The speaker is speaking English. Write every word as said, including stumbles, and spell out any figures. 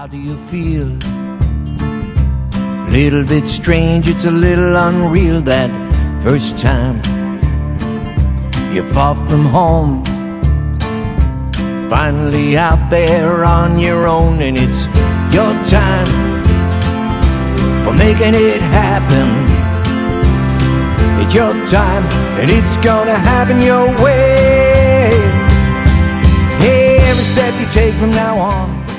How do you feel? Little bit strange, it's a little unreal, that first time you're far from home, finally out there on your own, and it's your time for making it happen. It's your time, and it's gonna happen your way. Hey, every step you take from now on